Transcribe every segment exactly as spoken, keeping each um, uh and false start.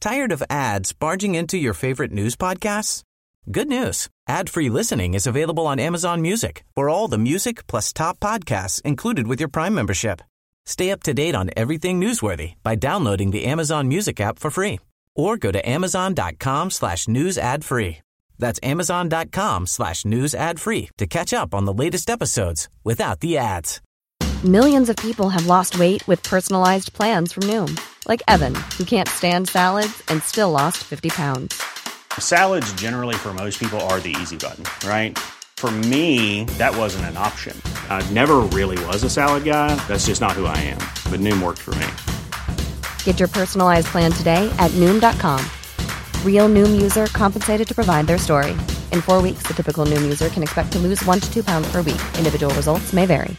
Tired of ads barging into your favorite news podcasts? Good news. Ad-free listening is available on Amazon Music for all the music plus top podcasts included with your Prime membership. Stay up to date on everything newsworthy by downloading the Amazon Music app for free or go to amazon.com slash news ad free. That's amazon.com slash news ad free to catch up on the latest episodes without the ads. Millions of people have lost weight with personalized plans from Noom. Like Evan, who can't stand salads and still lost fifty pounds. Salads generally for most people are the easy button, right? For me, that wasn't an option. I never really was a salad guy. That's just not who I am. But Noom worked for me. Get your personalized plan today at Noom dot com. Real Noom user compensated to provide their story. In four weeks, the typical Noom user can expect to lose one to two pounds per week. Individual results may vary.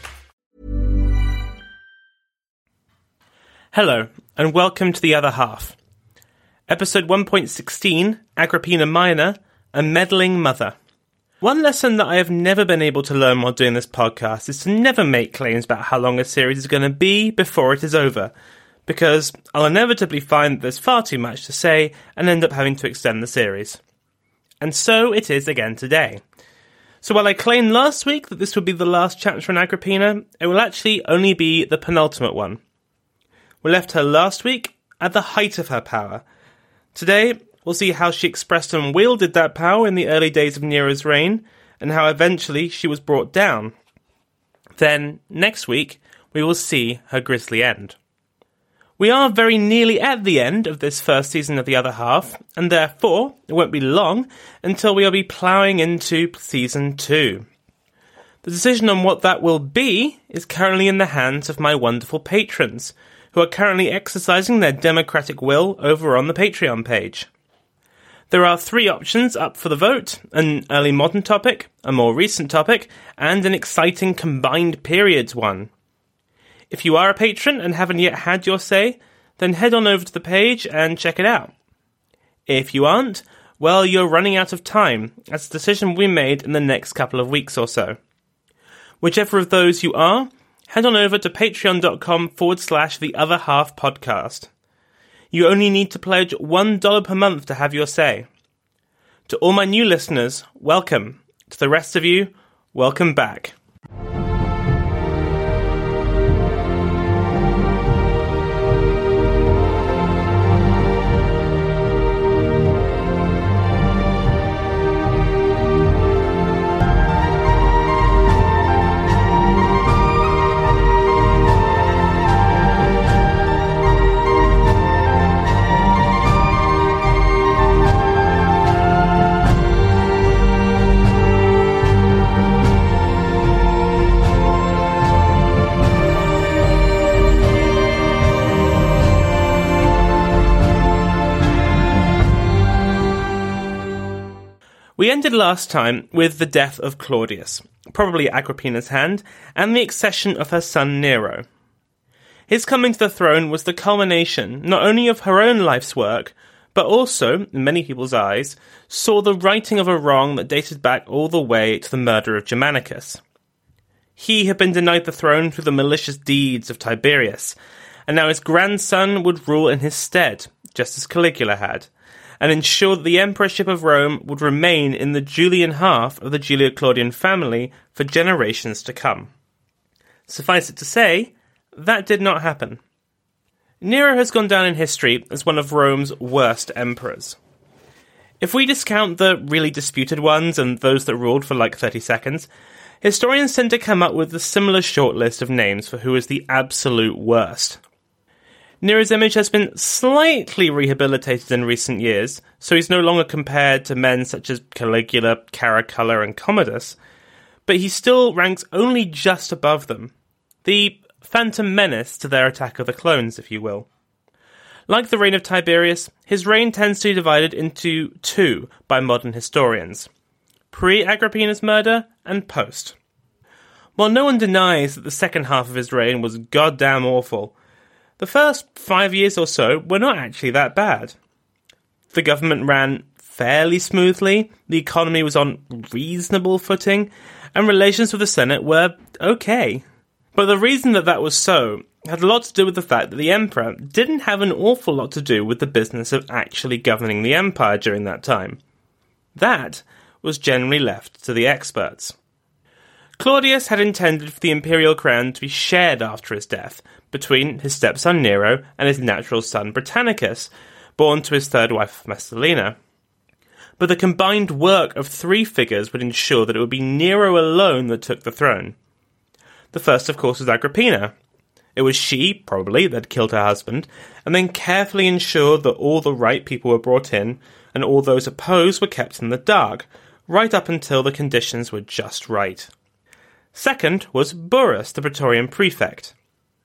Hello, and welcome to The Other Half. Episode one point sixteen, Agrippina Minor, A Meddling Mother. One lesson that I have never been able to learn while doing this podcast is to never make claims about how long a series is going to be before it is over, because I'll inevitably find that there's far too much to say and end up having to extend the series. And so it is again today. So while I claimed last week that this would be the last chapter on Agrippina, it will actually only be the penultimate one. We left her last week at the height of her power. Today, we'll see how she expressed and wielded that power in the early days of Nero's reign, and how eventually she was brought down. Then, next week, we will see her grisly end. We are very nearly at the end of this first season of The Other Half, and therefore, it won't be long until we'll be ploughing into season two. The decision on what that will be is currently in the hands of my wonderful patrons, who are currently exercising their democratic will over on the Patreon page. There are three options up for the vote: an early modern topic, a more recent topic, and an exciting combined periods one. If you are a patron and haven't yet had your say, then head on over to the page and check it out. If you aren't, well, you're running out of time, as the decision will be made in the next couple of weeks or so. Whichever of those you are, head on over to patreon.com forward slash the other half podcast. You only need to pledge one dollar per month to have your say. To all my new listeners, welcome. To the rest of you, welcome back. We ended last time with the death of Claudius, probably Agrippina's hand, and the accession of her son Nero. His coming to the throne was the culmination not only of her own life's work, but also, in many people's eyes, saw the righting of a wrong that dated back all the way to the murder of Germanicus. He had been denied the throne through the malicious deeds of Tiberius, and now his grandson would rule in his stead, just as Caligula had, and ensure that the emperorship of Rome would remain in the Julian half of the Julio-Claudian family for generations to come. Suffice it to say, that did not happen. Nero has gone down in history as one of Rome's worst emperors. If we discount the really disputed ones and those that ruled for like thirty seconds, historians tend to come up with a similar short list of names for who is the absolute worst. Nero's image has been slightly rehabilitated in recent years, so he's no longer compared to men such as Caligula, Caracalla, and Commodus, but he still ranks only just above them. The phantom menace to their attack of the clones, if you will. Like the reign of Tiberius, his reign tends to be divided into two by modern historians: pre-Agrippina's murder and post. While no one denies that the second half of his reign was goddamn awful, the first five years or so were not actually that bad. The government ran fairly smoothly, the economy was on reasonable footing, and relations with the Senate were okay. But the reason that that was so had a lot to do with the fact that the emperor didn't have an awful lot to do with the business of actually governing the empire during that time. That was generally left to the experts. Claudius had intended for the imperial crown to be shared after his death between his stepson Nero and his natural son Britannicus, born to his third wife Messalina. But the combined work of three figures would ensure that it would be Nero alone that took the throne. The first, of course, was Agrippina. It was she, probably, that killed her husband, and then carefully ensured that all the right people were brought in, and all those opposed were kept in the dark, right up until the conditions were just right. Second was Burrus, the Praetorian prefect.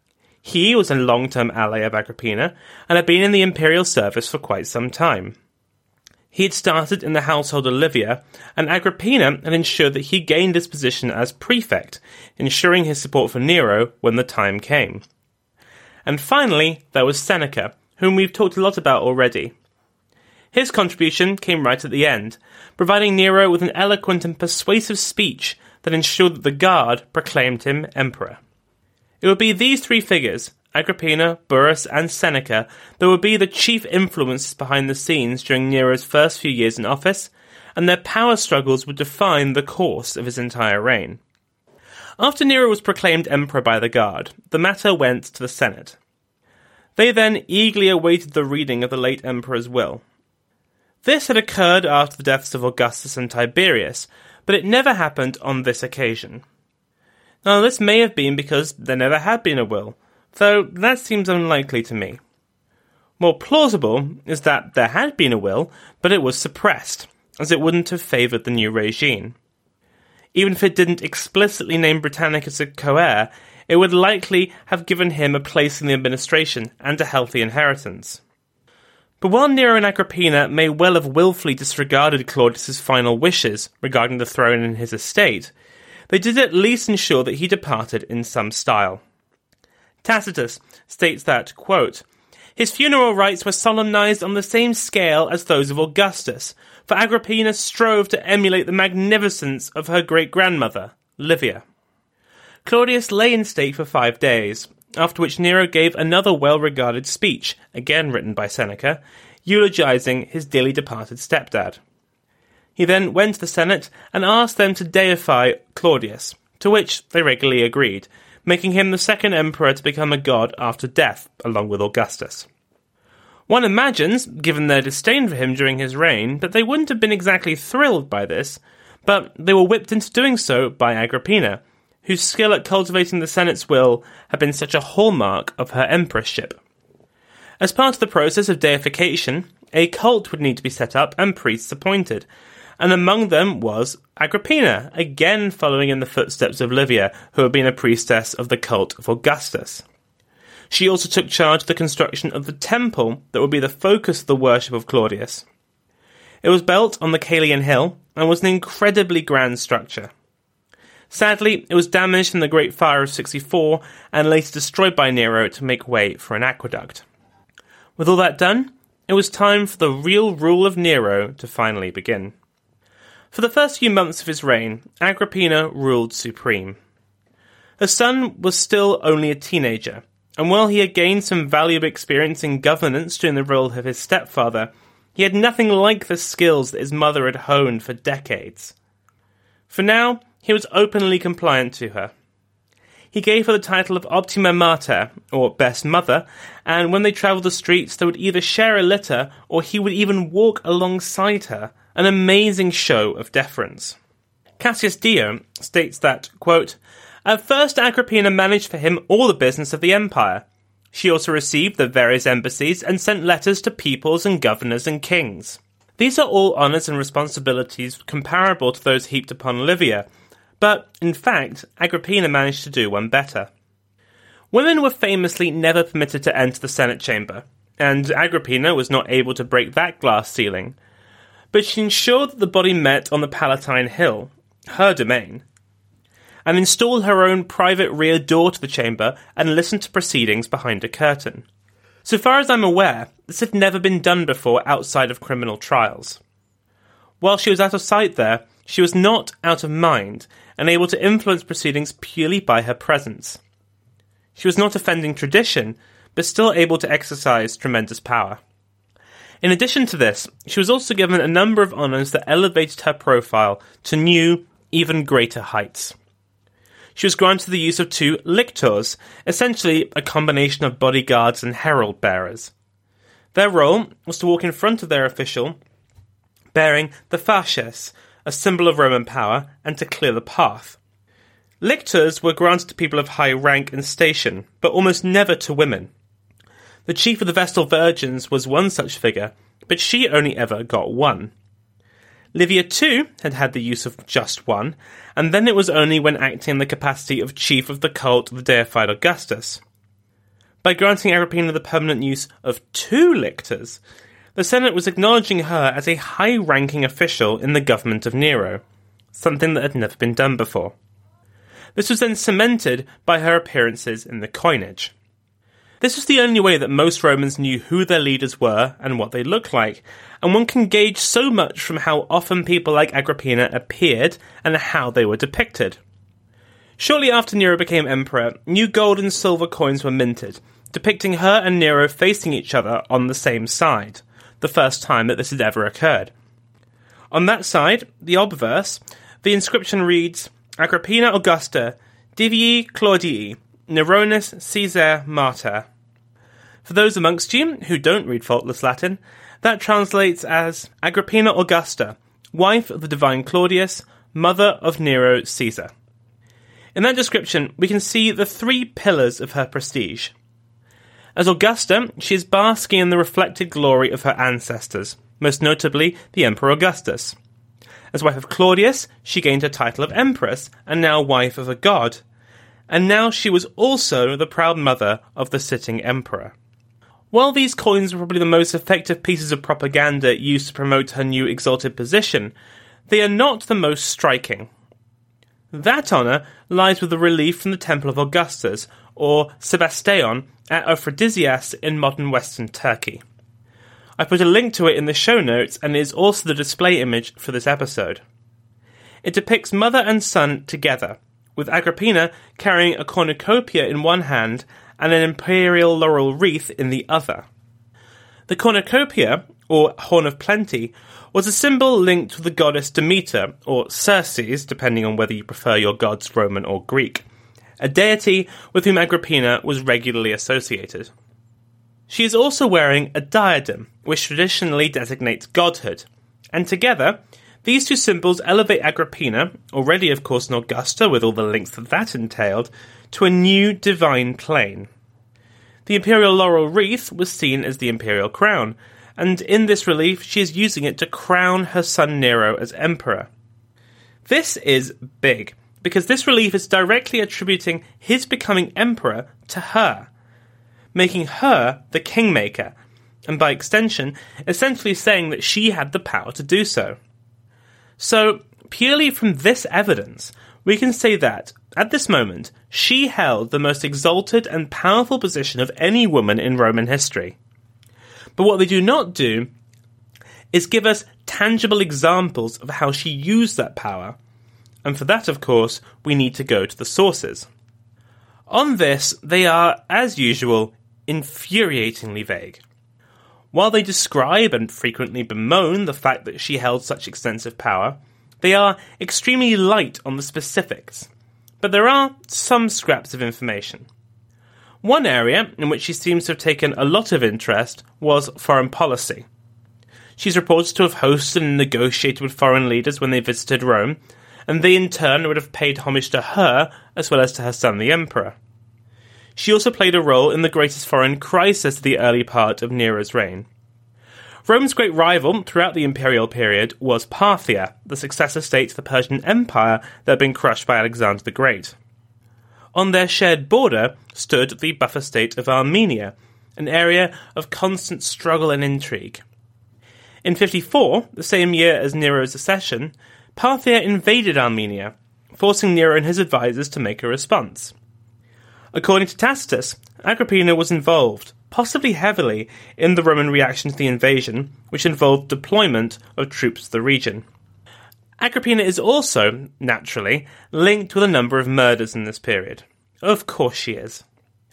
He was a long-term ally of Agrippina, and had been in the imperial service for quite some time. He had started in the household of Livia, and Agrippina had ensured that he gained his position as prefect, ensuring his support for Nero when the time came. And finally, there was Seneca, whom we've talked a lot about already. His contribution came right at the end, providing Nero with an eloquent and persuasive speech that ensured that the Guard proclaimed him emperor. It would be these three figures, Agrippina, Burrus, and Seneca, that would be the chief influences behind the scenes during Nero's first few years in office, and their power struggles would define the course of his entire reign. After Nero was proclaimed emperor by the Guard, the matter went to the Senate. They then eagerly awaited the reading of the late emperor's will. This had occurred after the deaths of Augustus and Tiberius, but it never happened on this occasion. Now, this may have been because there never had been a will, though that seems unlikely to me. More plausible is that there had been a will, but it was suppressed, as it wouldn't have favoured the new regime. Even if it didn't explicitly name Britannicus a co-heir, it would likely have given him a place in the administration and a healthy inheritance. But while Nero and Agrippina may well have willfully disregarded Claudius's final wishes regarding the throne and his estate, they did at least ensure that he departed in some style. Tacitus states that, quote, "His funeral rites were solemnized on the same scale as those of Augustus, for Agrippina strove to emulate the magnificence of her great-grandmother, Livia." Claudius lay in state for five days, after which Nero gave another well-regarded speech, again written by Seneca, eulogizing his dearly departed stepdad. He then went to the Senate and asked them to deify Claudius, to which they regularly agreed, making him the second emperor to become a god after death, along with Augustus. One imagines, given their disdain for him during his reign, that they wouldn't have been exactly thrilled by this, but they were whipped into doing so by Agrippina, whose skill at cultivating the Senate's will had been such a hallmark of her emperorship. As part of the process of deification, a cult would need to be set up and priests appointed, and among them was Agrippina, again following in the footsteps of Livia, who had been a priestess of the cult of Augustus. She also took charge of the construction of the temple that would be the focus of the worship of Claudius. It was built on the Caelian Hill and was an incredibly grand structure. Sadly, it was damaged in the Great Fire of sixty-four and later destroyed by Nero to make way for an aqueduct. With all that done, it was time for the real rule of Nero to finally begin. For the first few months of his reign, Agrippina ruled supreme. Her son was still only a teenager, and while he had gained some valuable experience in governance during the role of his stepfather, he had nothing like the skills that his mother had honed for decades. For now, he was openly compliant to her. He gave her the title of Optima Mater, or Best Mother, and when they travelled the streets they would either share a litter or he would even walk alongside her, an amazing show of deference. Cassius Dio states that, quote, "At first Agrippina managed for him all the business of the empire. She also received the various embassies and sent letters to peoples and governors and kings. These are all honours and responsibilities comparable to those heaped upon Livia, but, in fact, Agrippina managed to do one better. Women were famously never permitted to enter the Senate chamber, and Agrippina was not able to break that glass ceiling, but she ensured that the body met on the Palatine Hill, her domain, and installed her own private rear door to the chamber and listened to proceedings behind a curtain. So far as I'm aware, this had never been done before outside of criminal trials. While she was out of sight there, she was not out of mind and able to influence proceedings purely by her presence. She was not offending tradition, but still able to exercise tremendous power. In addition to this, she was also given a number of honours that elevated her profile to new, even greater heights. She was granted the use of two lictors, essentially a combination of bodyguards and herald bearers. Their role was to walk in front of their official, bearing the fasces, a symbol of Roman power, and to clear the path. Lictors were granted to people of high rank and station, but almost never to women. The chief of the Vestal Virgins was one such figure, but she only ever got one. Livia too had had the use of just one, and then it was only when acting in the capacity of chief of the cult of the deified Augustus. By granting Agrippina the permanent use of two lictors, the Senate was acknowledging her as a high-ranking official in the government of Nero, something that had never been done before. This was then cemented by her appearances in the coinage. This was the only way that most Romans knew who their leaders were and what they looked like, and one can gauge so much from how often people like Agrippina appeared and how they were depicted. Shortly after Nero became emperor, new gold and silver coins were minted, depicting her and Nero facing each other on the same side, the first time that this had ever occurred. On that side, the obverse, the inscription reads, Agrippina Augusta, Divii Claudii, Neronis Caesar Martyr. For those amongst you who don't read faultless Latin, that translates as Agrippina Augusta, wife of the divine Claudius, mother of Nero Caesar. In that description, we can see the three pillars of her prestige. As Augusta, she is basking in the reflected glory of her ancestors, most notably the Emperor Augustus. As wife of Claudius, she gained her title of Empress, and now wife of a god. And now she was also the proud mother of the sitting emperor. While these coins were probably the most effective pieces of propaganda used to promote her new exalted position, they are not the most striking. That honour lies with the relief from the Temple of Augustus, or Sebasteon, at Aphrodisias in modern Western Turkey. I put a link to it in the show notes, and it is also the display image for this episode. It depicts mother and son together, with Agrippina carrying a cornucopia in one hand and an imperial laurel wreath in the other. The cornucopia, or horn of plenty, was a symbol linked to the goddess Demeter, or Circe, depending on whether you prefer your gods Roman or Greek, a deity with whom Agrippina was regularly associated. She is also wearing a diadem, which traditionally designates godhood, and together, these two symbols elevate Agrippina, already of course an Augusta with all the links that that entailed, to a new divine plane. The imperial laurel wreath was seen as the imperial crown, and in this relief she is using it to crown her son Nero as emperor. This is big, because this relief is directly attributing his becoming emperor to her, making her the kingmaker, and by extension, essentially saying that she had the power to do so. So, purely from this evidence, we can say that, at this moment, she held the most exalted and powerful position of any woman in Roman history. But what they do not do is give us tangible examples of how she used that power, and for that, of course, we need to go to the sources. On this, they are, as usual, infuriatingly vague. While they describe and frequently bemoan the fact that she held such extensive power, they are extremely light on the specifics. But there are some scraps of information. One area in which she seems to have taken a lot of interest was foreign policy. She's reported to have hosted and negotiated with foreign leaders when they visited Rome, and they in turn would have paid homage to her as well as to her son the emperor. She also played a role in the greatest foreign crisis of the early part of Nero's reign. Rome's great rival throughout the imperial period was Parthia, the successor state to the Persian Empire that had been crushed by Alexander the Great. On their shared border stood the buffer state of Armenia, an area of constant struggle and intrigue. In fifty-four, the same year as Nero's accession, Parthia invaded Armenia, forcing Nero and his advisors to make a response. According to Tacitus, Agrippina was involved, possibly heavily, in the Roman reaction to the invasion, which involved deployment of troops to the region. Agrippina is also, naturally, linked with a number of murders in this period. Of course she is.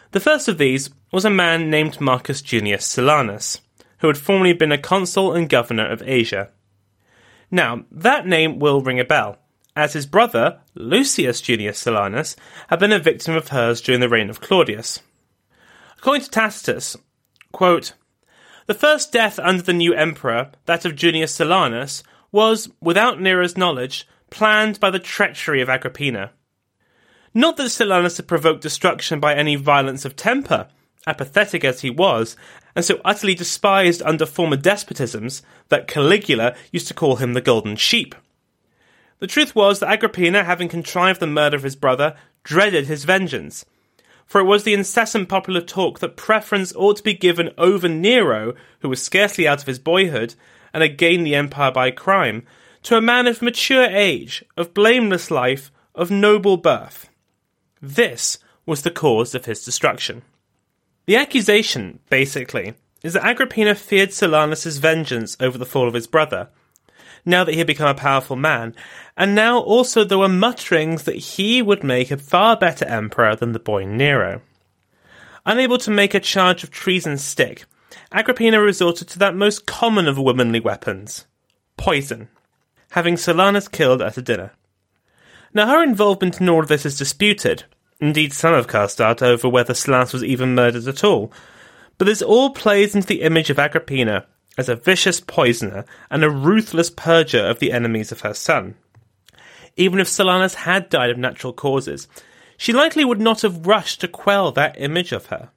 The first of these was a man named Marcus Junius Silanus, who had formerly been a consul and governor of Asia. Now, that name will ring a bell, as his brother, Lucius Junius Silanus, had been a victim of hers during the reign of Claudius. According to Tacitus, quote, "The first death under the new emperor, that of Junius Silanus, was, without Nero's knowledge, planned by the treachery of Agrippina. Not that Silanus had provoked destruction by any violence of temper, apathetic as he was, and so utterly despised under former despotisms that Caligula used to call him the golden sheep. The truth was that Agrippina, having contrived the murder of his brother, dreaded his vengeance. For it was the incessant popular talk that preference ought to be given over Nero, who was scarcely out of his boyhood, and had gained the empire by crime, to a man of mature age, of blameless life, of noble birth. This was the cause of his destruction." The accusation, basically, is that Agrippina feared Silanus' vengeance over the fall of his brother, now that he had become a powerful man, and now also there were mutterings that he would make a far better emperor than the boy Nero. Unable to make a charge of treason stick, Agrippina resorted to that most common of womanly weapons, poison, having Silanus killed at a dinner. Now her involvement in all of this is disputed. Indeed, some have cast doubt over whether Silanus was even murdered at all. But this all plays into the image of Agrippina as a vicious poisoner and a ruthless purger of the enemies of her son. Even if Silanus had died of natural causes, she likely would not have rushed to quell that image of her.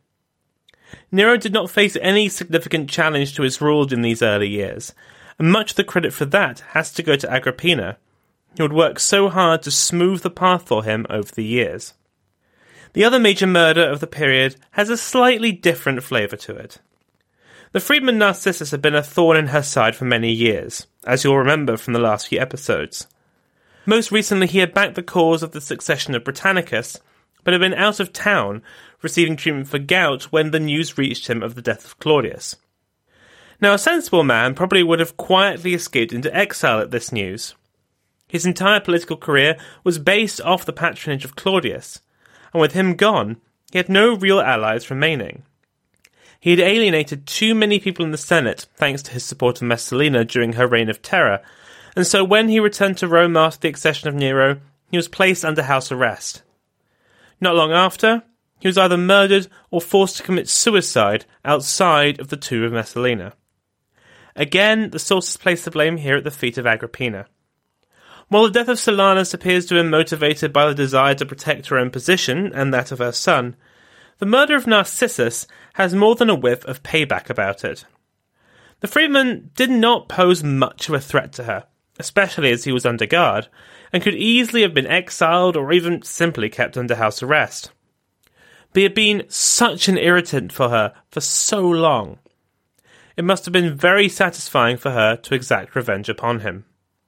Nero did not face any significant challenge to his rule in these early years, and much of the credit for that has to go to Agrippina, who had worked so hard to smooth the path for him over the years. The other major murder of the period has a slightly different flavour to it. The freedman Narcissus had been a thorn in her side for many years, as you'll remember from the last few episodes. Most recently he had backed the cause of the succession of Britannicus, but had been out of town, receiving treatment for gout when the news reached him of the death of Claudius. Now a sensible man probably would have quietly escaped into exile at this news. His entire political career was based off the patronage of Claudius, and with him gone, he had no real allies remaining. He had alienated too many people in the Senate thanks to his support of Messalina during her reign of terror, and so when he returned to Rome after the accession of Nero, he was placed under house arrest. Not long after, he was either murdered or forced to commit suicide outside of the tomb of Messalina. Again, the sources place the blame here at the feet of Agrippina. While the death of Silanus appears to have been motivated by the desire to protect her own position and that of her son, the murder of Narcissus has more than a whiff of payback about it. The freedman did not pose much of a threat to her, especially as he was under guard, and could easily have been exiled or even simply kept under house arrest. But he had been such an irritant for her for so long. It must have been very satisfying for her to exact revenge upon him.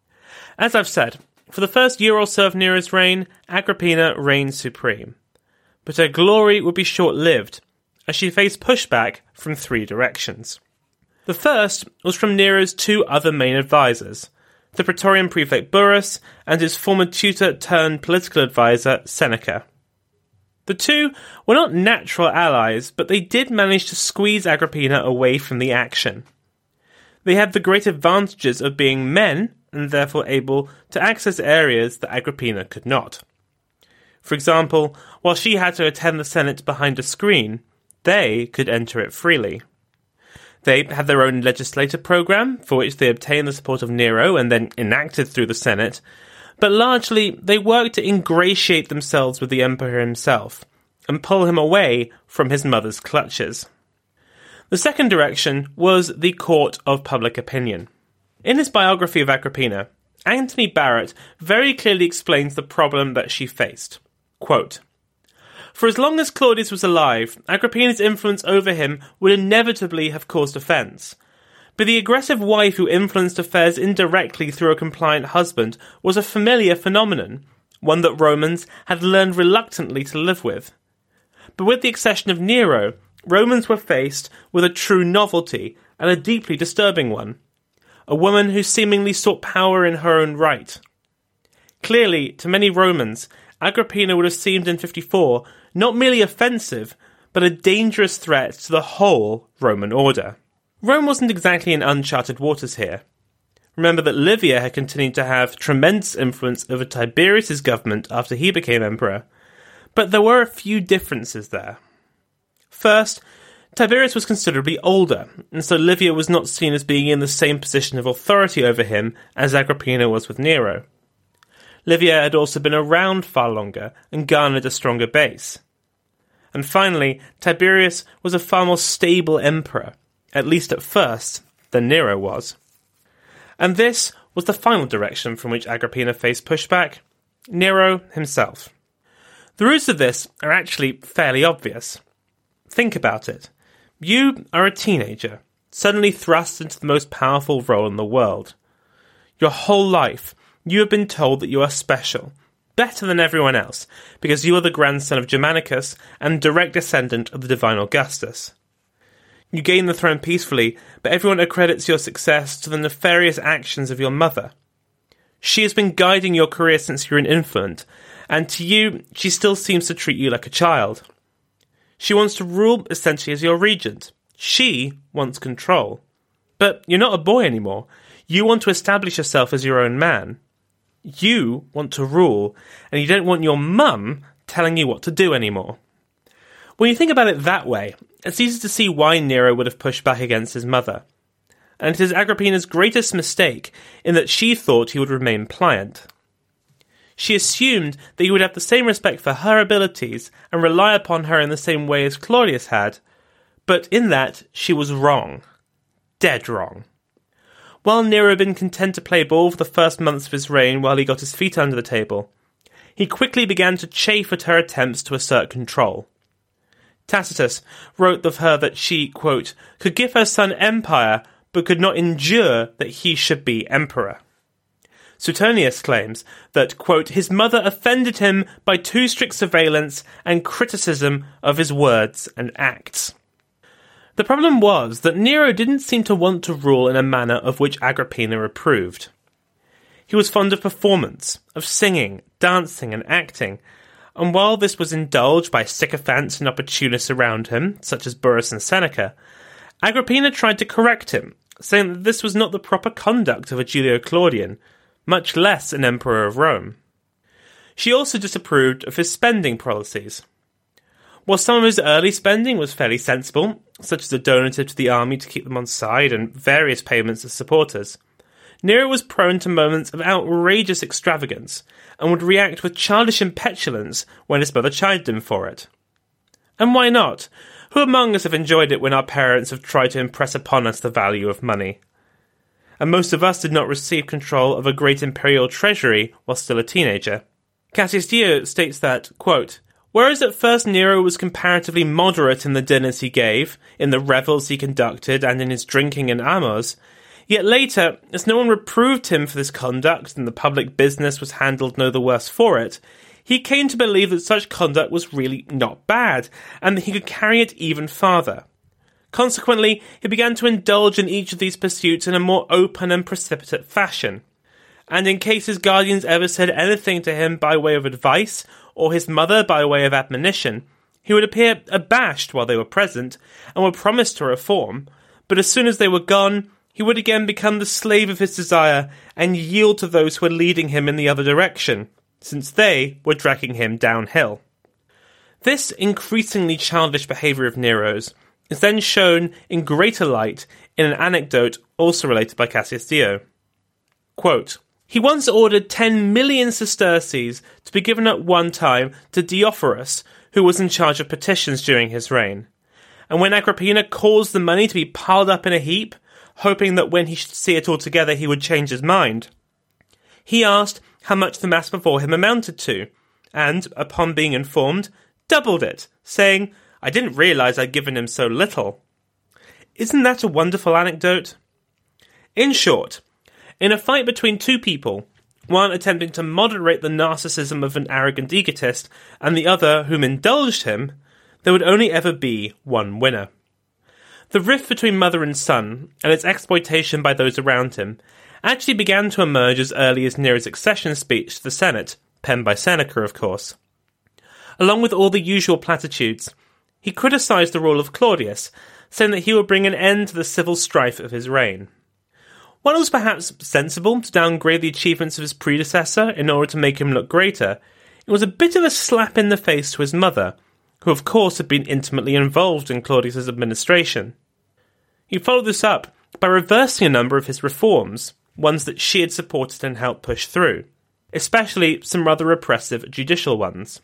As I've said, for the first year or so of Nero's reign, Agrippina reigned supreme. But her glory would be short-lived, as she faced pushback from three directions. The first was from Nero's two other main advisors, the Praetorian prefect Burrus and his former tutor-turned-political advisor Seneca. The two were not natural allies, but they did manage to squeeze Agrippina away from the action. They had the great advantages of being men, and therefore able to access areas that Agrippina could not. For example, while she had to attend the Senate behind a screen, they could enter it freely. They had their own legislative program, for which they obtained the support of Nero and then enacted through the Senate, but largely they worked to ingratiate themselves with the emperor himself, and pull him away from his mother's clutches. The second direction was the court of public opinion. In his biography of Agrippina, Anthony Barrett very clearly explains the problem that she faced. Quote, "For as long as Claudius was alive, Agrippina's influence over him would inevitably have caused offence. But the aggressive wife who influenced affairs indirectly through a compliant husband was a familiar phenomenon, one that Romans had learned reluctantly to live with. But with the accession of Nero, Romans were faced with a true novelty, and a deeply disturbing one. A woman who seemingly sought power in her own right. Clearly, to many Romans, Agrippina would have seemed in fifty-four not merely offensive, but a dangerous threat to the whole Roman order. Rome wasn't exactly in uncharted waters here. Remember that Livia had continued to have tremendous influence over Tiberius's government after he became emperor, but there were a few differences there. First, Tiberius was considerably older, and so Livia was not seen as being in the same position of authority over him as Agrippina was with Nero. Livia had also been around far longer and garnered a stronger base. And finally, Tiberius was a far more stable emperor, at least at first, than Nero was. And this was the final direction from which Agrippina faced pushback: Nero himself. The roots of this are actually fairly obvious. Think about it. You are a teenager, suddenly thrust into the most powerful role in the world. Your whole life, you have been told that you are special, better than everyone else, because you are the grandson of Germanicus and direct descendant of the divine Augustus. You gain the throne peacefully, but everyone accredits your success to the nefarious actions of your mother. She has been guiding your career since you were an infant, and to you, she still seems to treat you like a child. She wants to rule essentially as your regent. She wants control. But you're not a boy anymore. You want to establish yourself as your own man. You want to rule, and you don't want your mum telling you what to do anymore. When you think about it that way, it's easy to see why Nero would have pushed back against his mother. And it is Agrippina's greatest mistake in that she thought he would remain pliant. She assumed that he would have the same respect for her abilities and rely upon her in the same way as Claudius had, but in that she was wrong. Dead wrong. While Nero had been content to play ball for the first months of his reign while he got his feet under the table, he quickly began to chafe at her attempts to assert control. Tacitus wrote of her that she, quote, could give her son empire, but could not endure that he should be emperor. Suetonius claims that, quote, his mother offended him by too strict surveillance and criticism of his words and acts. The problem was that Nero didn't seem to want to rule in a manner of which Agrippina approved. He was fond of performance, of singing, dancing, and acting, and while this was indulged by sycophants and opportunists around him, such as Burrus and Seneca, Agrippina tried to correct him, saying that this was not the proper conduct of a Julio-Claudian, much less an emperor of Rome. She also disapproved of his spending policies. While some of his early spending was fairly sensible, such as a donative to the army to keep them on side and various payments to supporters, Nero was prone to moments of outrageous extravagance and would react with childish impetulance when his mother chided him for it. And why not? Who among us have enjoyed it when our parents have tried to impress upon us the value of money? And most of us did not receive control of a great imperial treasury while still a teenager. Cassius Dio states that, quote, whereas at first Nero was comparatively moderate in the dinners he gave, in the revels he conducted, and in his drinking and amours, yet later, as no one reproved him for this conduct and the public business was handled no the worse for it, he came to believe that such conduct was really not bad, and that he could carry it even farther. Consequently, he began to indulge in each of these pursuits in a more open and precipitate fashion. And in case his guardians ever said anything to him by way of advice, or his mother by way of admonition, he would appear abashed while they were present, and would promise to reform, but as soon as they were gone, he would again become the slave of his desire, and yield to those who were leading him in the other direction, since they were dragging him downhill. This increasingly childish behaviour of Nero's is then shown in greater light in an anecdote also related by Cassius Dio. Quote, he once ordered ten million sesterces to be given at one time to Diophorus, who was in charge of petitions during his reign. And when Agrippina caused the money to be piled up in a heap, hoping that when he should see it all together he would change his mind, he asked how much the mass before him amounted to, and, upon being informed, doubled it, saying, I didn't realise I'd given him so little. Isn't that a wonderful anecdote? In short, in a fight between two people, one attempting to moderate the narcissism of an arrogant egotist, and the other whom indulged him, there would only ever be one winner. The rift between mother and son, and its exploitation by those around him, actually began to emerge as early as Nero's accession speech to the Senate, penned by Seneca, of course. Along with all the usual platitudes, He criticised the rule of Claudius, saying that he would bring an end to the civil strife of his reign. While it was perhaps sensible to downgrade the achievements of his predecessor in order to make him look greater, it was a bit of a slap in the face to his mother, who of course had been intimately involved in Claudius's administration. He followed this up by reversing a number of his reforms, ones that she had supported and helped push through, especially some rather repressive judicial ones.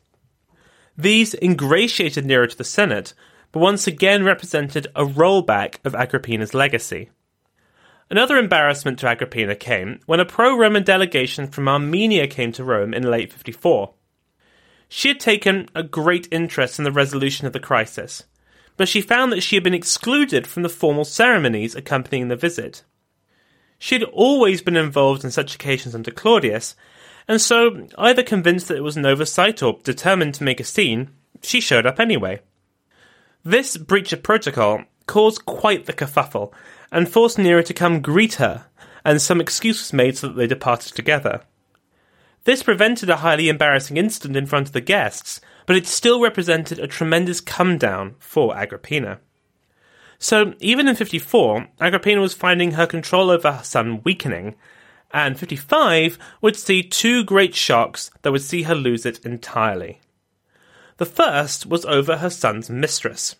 These ingratiated Nero to the Senate, but once again represented a rollback of Agrippina's legacy. Another embarrassment to Agrippina came when a pro-Roman delegation from Armenia came to Rome in late fifty-four. She had taken a great interest in the resolution of the crisis, but she found that she had been excluded from the formal ceremonies accompanying the visit. She had always been involved in such occasions under Claudius, and so, either convinced that it was an oversight or determined to make a scene, she showed up anyway. This breach of protocol caused quite the kerfuffle, and forced Nero to come greet her, and some excuse was made so that they departed together. This prevented a highly embarrassing incident in front of the guests, but it still represented a tremendous come-down for Agrippina. So, even in fifty-four, Agrippina was finding her control over her son weakening, and fifty-five would see two great shocks that would see her lose it entirely. The first was over her son's mistress.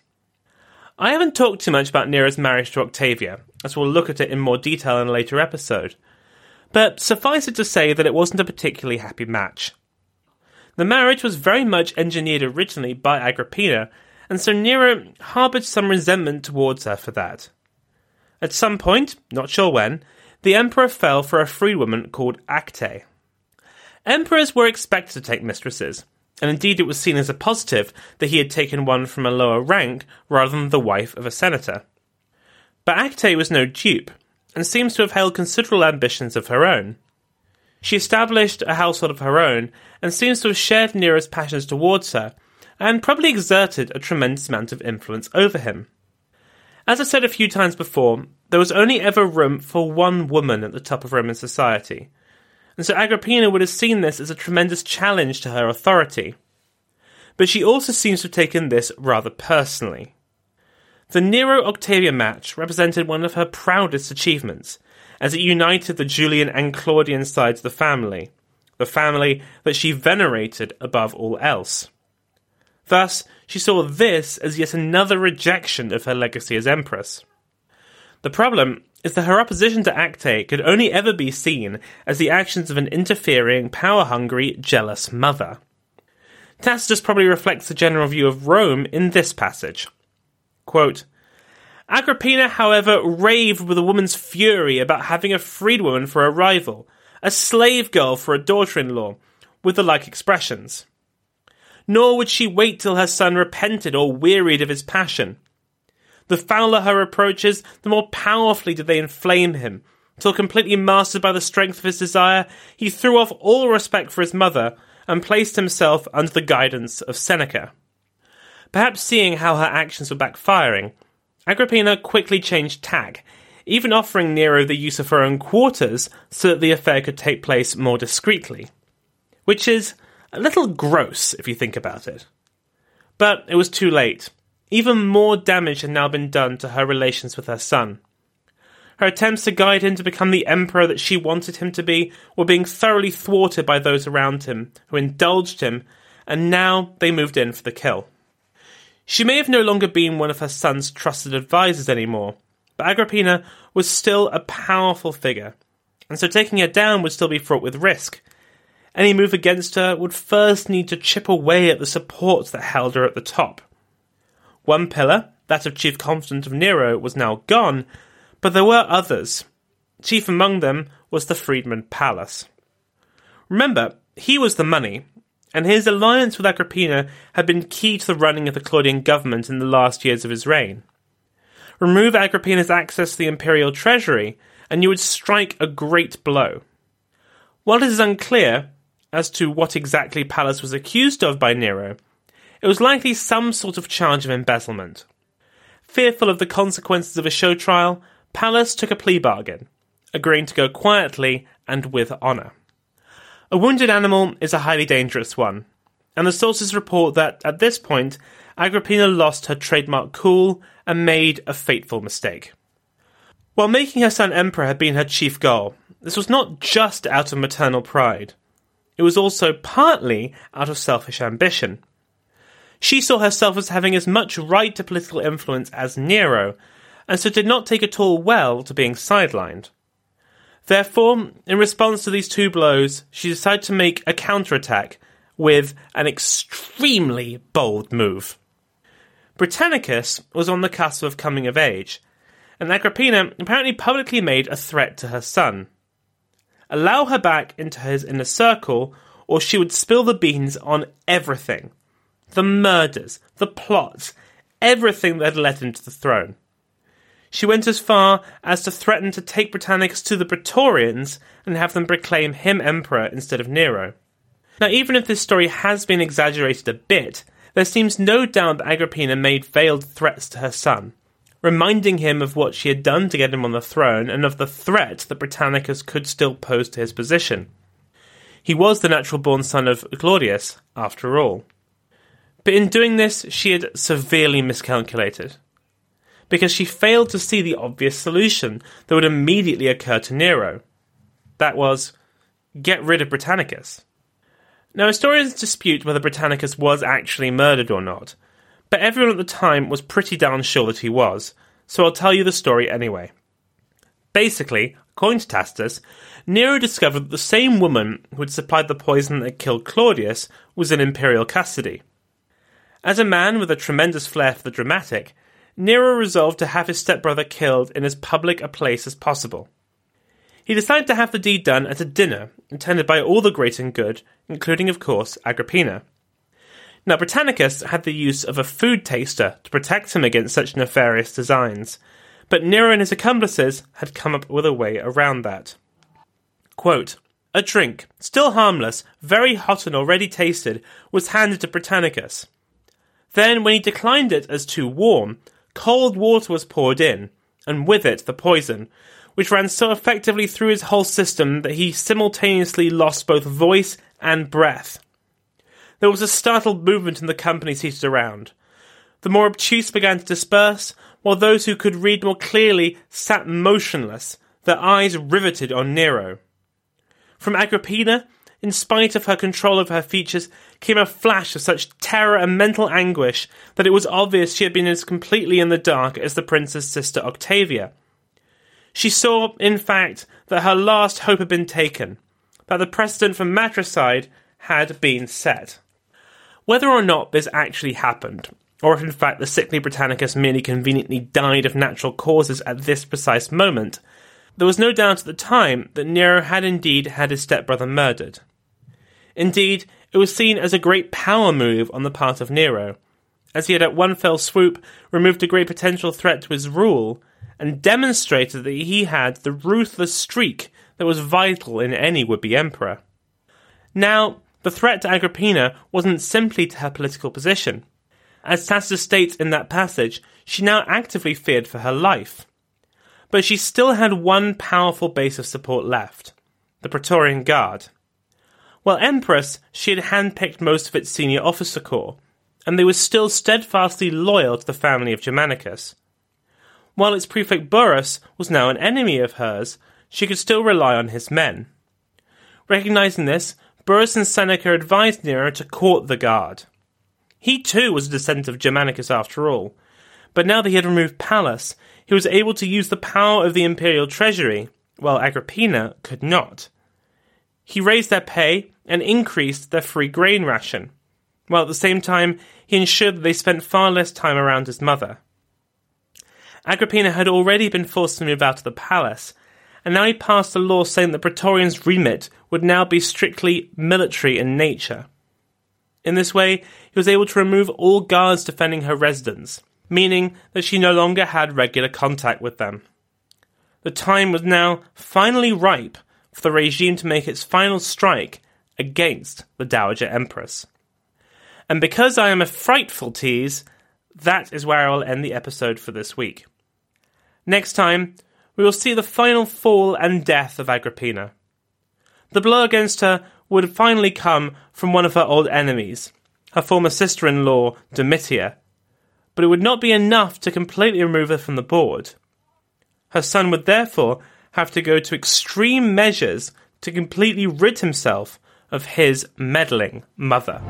I haven't talked too much about Nero's marriage to Octavia, as we'll look at it in more detail in a later episode, but suffice it to say that it wasn't a particularly happy match. The marriage was very much engineered originally by Agrippina, and so Nero harboured some resentment towards her for that. At some point, not sure when, the emperor fell for a freedwoman called Acte. Emperors were expected to take mistresses, and indeed it was seen as a positive that he had taken one from a lower rank rather than the wife of a senator. But Acte was no dupe, and seems to have held considerable ambitions of her own. She established a household of her own, and seems to have shared Nero's passions towards her, and probably exerted a tremendous amount of influence over him. As I said a few times before, there was only ever room for one woman at the top of Roman society, and so Agrippina would have seen this as a tremendous challenge to her authority. But she also seems to have taken this rather personally. The Nero-Octavia match represented one of her proudest achievements, as it united the Julian and Claudian sides of the family, the family that she venerated above all else. Thus, she saw this as yet another rejection of her legacy as empress. The problem is that her opposition to Acte could only ever be seen as the actions of an interfering, power-hungry, jealous mother. Tacitus probably reflects the general view of Rome in this passage. Quote, Agrippina, however, raved with a woman's fury about having a freedwoman for a rival, a slave girl for a daughter-in-law, with the like expressions. Nor would she wait till her son repented or wearied of his passion. The fouler her reproaches, the more powerfully did they inflame him, till completely mastered by the strength of his desire, he threw off all respect for his mother, and placed himself under the guidance of Seneca. Perhaps seeing how her actions were backfiring, Agrippina quickly changed tack, even offering Nero the use of her own quarters so that the affair could take place more discreetly. Which is a little gross, if you think about it. But it was too late. Even more damage had now been done to her relations with her son. Her attempts to guide him to become the emperor that she wanted him to be were being thoroughly thwarted by those around him, who indulged him, and now they moved in for the kill. She may have no longer been one of her son's trusted advisors anymore, but Agrippina was still a powerful figure, and so taking her down would still be fraught with risk. Any move against her would first need to chip away at the supports that held her at the top. One pillar, that of chief confidant of Nero, was now gone, but there were others. Chief among them was the freedman Pallas. Remember, he was the money, and his alliance with Agrippina had been key to the running of the Claudian government in the last years of his reign. Remove Agrippina's access to the imperial treasury, and you would strike a great blow. While it is unclear as to what exactly Pallas was accused of by Nero, it was likely some sort of charge of embezzlement. Fearful of the consequences of a show trial, Pallas took a plea bargain, agreeing to go quietly and with honour. A wounded animal is a highly dangerous one, and the sources report that, at this point, Agrippina lost her trademark cool and made a fateful mistake. While making her son emperor had been her chief goal, this was not just out of maternal pride. It was also partly out of selfish ambition. She saw herself as having as much right to political influence as Nero, and so did not take at all well to being sidelined. Therefore, in response to these two blows, she decided to make a counterattack with an extremely bold move. Britannicus was on the cusp of coming of age, and Agrippina apparently publicly made a threat to her son. Allow her back into his inner circle, or she would spill the beans on everything. The murders, the plots, everything that had led him to the throne. She went as far as to threaten to take Britannicus to the Praetorians and have them proclaim him emperor instead of Nero. Now, even if this story has been exaggerated a bit, there seems no doubt that Agrippina made veiled threats to her son, reminding him of what she had done to get him on the throne and of the threat that Britannicus could still pose to his position. He was the natural-born son of Claudius, after all. But in doing this, she had severely miscalculated, because she failed to see the obvious solution that would immediately occur to Nero. That was, get rid of Britannicus. Now, historians dispute whether Britannicus was actually murdered or not, but everyone at the time was pretty darn sure that he was, so I'll tell you the story anyway. Basically, according to Tacitus, Nero discovered that the same woman who had supplied the poison that killed Claudius was in imperial custody. As a man with a tremendous flair for the dramatic, Nero resolved to have his stepbrother killed in as public a place as possible. He decided to have the deed done at a dinner attended by all the great and good, including, of course, Agrippina. Now, Britannicus had the use of a food taster to protect him against such nefarious designs, but Nero and his accomplices had come up with a way around that. Quote, a drink, still harmless, very hot and already tasted, was handed to Britannicus. Then, when he declined it as too warm, cold water was poured in, and with it the poison, which ran so effectively through his whole system that he simultaneously lost both voice and breath. There was a startled movement in the company seated around. The more obtuse began to disperse, while those who could read more clearly sat motionless, their eyes riveted on Nero. From Agrippina, in spite of her control of her features, came a flash of such terror and mental anguish that it was obvious she had been as completely in the dark as the prince's sister Octavia. She saw, in fact, that her last hope had been taken, that the precedent for matricide had been set. Whether or not this actually happened, or if in fact the sickly Britannicus merely conveniently died of natural causes at this precise moment, there was no doubt at the time that Nero had indeed had his stepbrother murdered. Indeed, it was seen as a great power move on the part of Nero, as he had at one fell swoop removed a great potential threat to his rule, and demonstrated that he had the ruthless streak that was vital in any would-be emperor. Now, the threat to Agrippina wasn't simply to her political position. As Tacitus states in that passage, she now actively feared for her life. But she still had one powerful base of support left, the Praetorian Guard. While Empress, she had handpicked most of its senior officer corps, and they were still steadfastly loyal to the family of Germanicus. While its prefect Burrus was now an enemy of hers, she could still rely on his men. Recognizing this, Burrus and Seneca advised Nero to court the Guard. He too was a descendant of Germanicus after all, but now that he had removed Pallas, he was able to use the power of the imperial treasury, while Agrippina could not. He raised their pay and increased their free grain ration, while at the same time he ensured that they spent far less time around his mother. Agrippina had already been forced to move out of the palace, and now he passed a law saying that Praetorian's remit would now be strictly military in nature. In this way, he was able to remove all guards defending her residence, meaning that she no longer had regular contact with them. The time was now finally ripe for the regime to make its final strike against the Dowager Empress. And because I am a frightful tease, that is where I will end the episode for this week. Next time, we will see the final fall and death of Agrippina. The blow against her would finally come from one of her old enemies, her former sister-in-law, Domitia, but it would not be enough to completely remove her from the board. Her son would therefore have to go to extreme measures to completely rid himself of his meddling mother.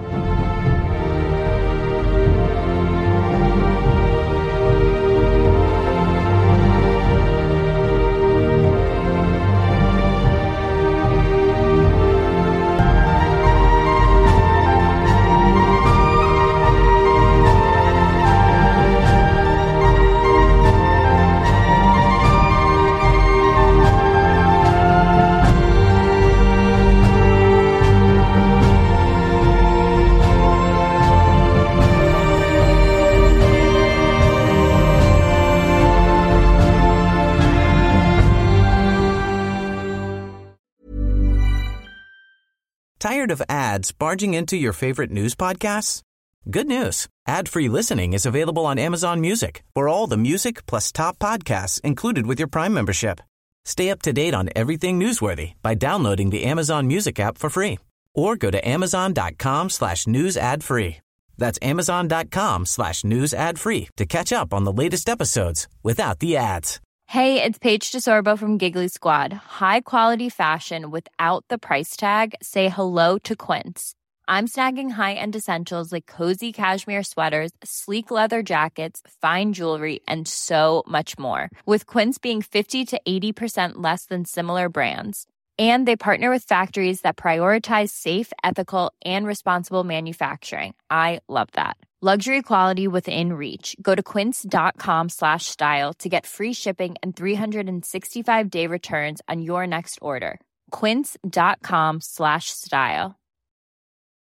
Tired of ads barging into your favorite news podcasts? Good news. Ad-free listening is available on Amazon Music for all the music plus top podcasts included with your Prime membership. Stay up to date on everything newsworthy by downloading the Amazon Music app for free or go to amazon.com slash news ad free. That's amazon.com slash news ad free to catch up on the latest episodes without the ads. Hey, it's Paige DeSorbo from Giggly Squad. High quality fashion without the price tag. Say hello to Quince. I'm snagging high-end essentials like cozy cashmere sweaters, sleek leather jackets, fine jewelry, and so much more. With Quince being fifty to eighty percent less than similar brands. And they partner with factories that prioritize safe, ethical, and responsible manufacturing. I love that. Luxury quality within reach. Go to quince.com slash style to get free shipping and three sixty-five day returns on your next order. Quince.com slash style.